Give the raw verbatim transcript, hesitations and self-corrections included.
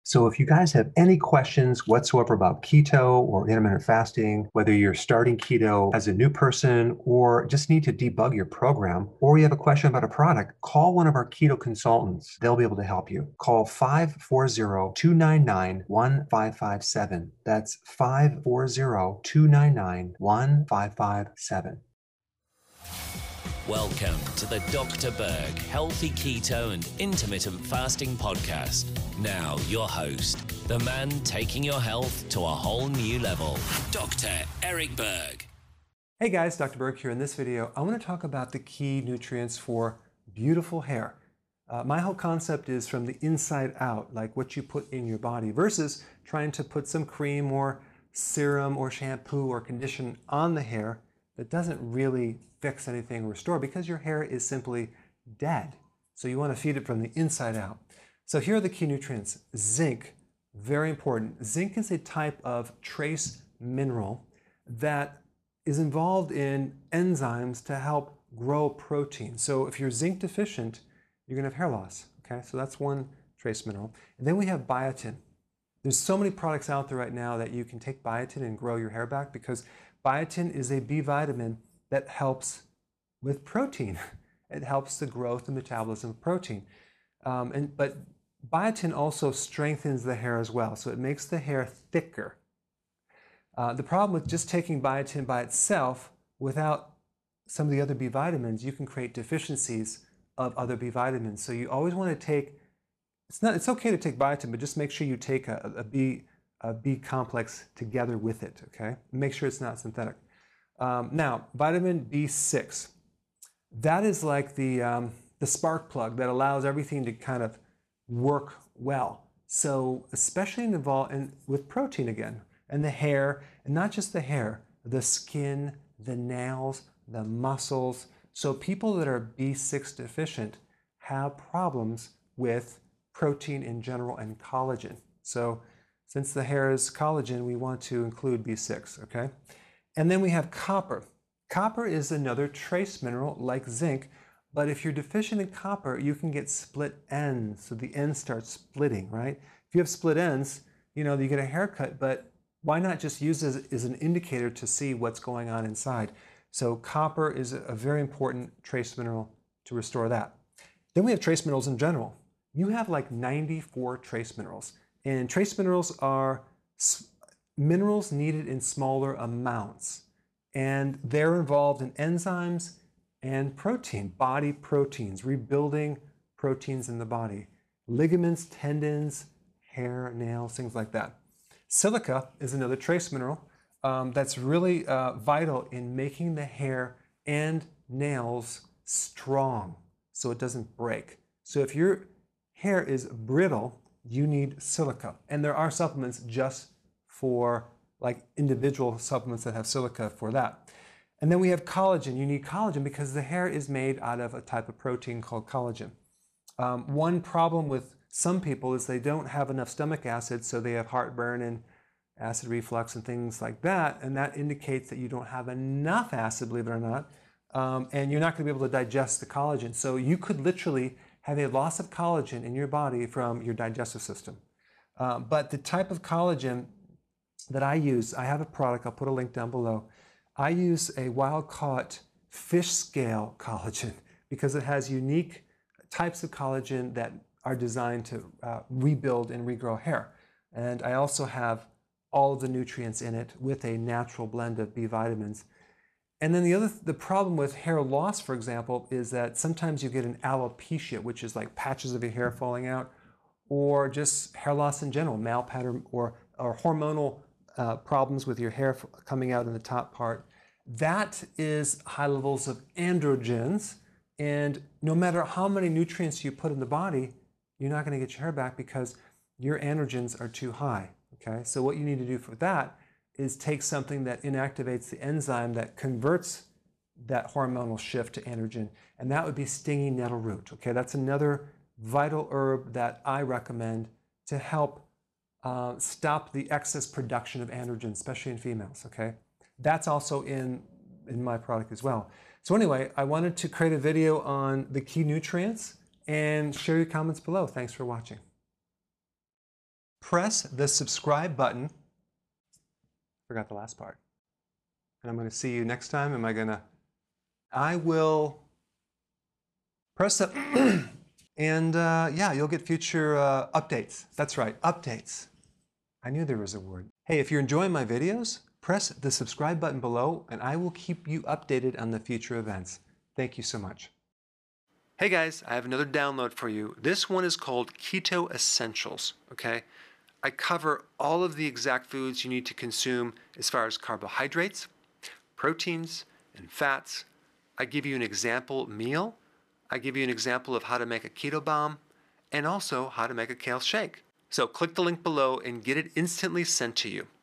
So if you guys have any questions whatsoever about keto or intermittent fasting, whether you're starting keto as a new person or just need to debug your program, or you have a question about a product, call one of our keto consultants. They'll be able to help you. Call five four zero, two nine nine, one five five seven. That's five four zero, two nine nine, one five five seven. Welcome to the Doctor Berg Healthy Keto and Intermittent Fasting Podcast. Now, your host, the man taking your health to a whole new level, Doctor Eric Berg. Hey guys, Doctor Berg here. In this video, I want to talk about the key nutrients for beautiful hair. Uh, my whole concept is from the inside out, like what you put in your body, versus trying to put some cream or serum or shampoo or condition on the hair that doesn't really fix anything or restore, because your hair is simply dead. So you want to feed it from the inside out. So here are the key nutrients. Zinc, very important. Zinc is a type of trace mineral that is involved in enzymes to help grow protein. So if you're zinc deficient, you're going to have hair loss. Okay, so that's one trace mineral. And then we have biotin. There's so many products out there right now that you can take biotin and grow your hair back, because biotin is a B vitamin that helps with protein. It helps the growth and metabolism of protein. Um, and, but biotin also strengthens the hair as well, so it makes the hair thicker. Uh, the problem with just taking biotin by itself without some of the other B vitamins, you can create deficiencies of other B vitamins. So you always want to take, it's, not, it's okay to take biotin, but just make sure you take a, a, B, a B complex together with it, okay? Make sure it's not synthetic. Um, now, vitamin B six, that is like the, um, the spark plug that allows everything to kind of work well. So especially involved in, with protein again, and the hair, and not just the hair, the skin, the nails, the muscles. So people that are B six deficient have problems with protein in general and collagen. So since the hair is collagen, we want to include B six, okay? And then we have copper. Copper is another trace mineral like zinc, but if you're deficient in copper, you can get split ends. So the ends start splitting, right? If you have split ends, you know, you get a haircut, but why not just use it as an indicator to see what's going on inside? So copper is a very important trace mineral to restore that. Then we have trace minerals in general. You have like ninety-four trace minerals, and trace minerals are minerals needed in smaller amounts, and they're involved in enzymes and protein, body proteins, rebuilding proteins in the body, ligaments, tendons, hair, nails, things like that. Silica is another trace mineral um, that's really uh, vital in making the hair and nails strong so it doesn't break. So if your hair is brittle, you need silica, and there are supplements just for like individual supplements that have silica for that. And then we have collagen. You need collagen because the hair is made out of a type of protein called collagen. Um, one problem with some people is they don't have enough stomach acid, so they have heartburn and acid reflux and things like that, and that indicates that you don't have enough acid, believe it or not, um, and you're not going to be able to digest the collagen. So you could literally have a loss of collagen in your body from your digestive system. Uh, but the type of collagen that I use, I have a product, I'll put a link down below. I use a wild-caught fish scale collagen because it has unique types of collagen that are designed to uh, rebuild and regrow hair. And I also have all of the nutrients in it with a natural blend of B vitamins. And then the other, the problem with hair loss, for example, is that sometimes you get an alopecia, which is like patches of your hair falling out, or just hair loss in general, male pattern, or, or hormonal Uh, problems with your hair coming out in the top part. That is high levels of androgens, and no matter how many nutrients you put in the body, you're not going to get your hair back because your androgens are too high. Okay, so what you need to do for that is take something that inactivates the enzyme that converts that hormonal shift to androgen, and that would be stinging nettle root. Okay, that's another vital herb that I recommend to help Uh, stop the excess production of androgen, especially in females, okay? That's also in, in my product as well. So anyway, I wanted to create a video on the key nutrients and share your comments below. Thanks for watching. press the subscribe button. Forgot the last part. And I'm going to see you next time. Am I going to? I will press the, and uh, yeah, you'll get future uh, updates. That's right, updates. I knew there was a word. Hey, if you're enjoying my videos, press the subscribe button below and I will keep you updated on the future events. Thank you so much. Hey guys, I have another download for you. This one is called Keto Essentials, okay? I cover all of the exact foods you need to consume as far as carbohydrates, proteins, and fats. I give you an example meal. I give you an example of how to make a keto bomb and also how to make a kale shake. So click the link below and get it instantly sent to you.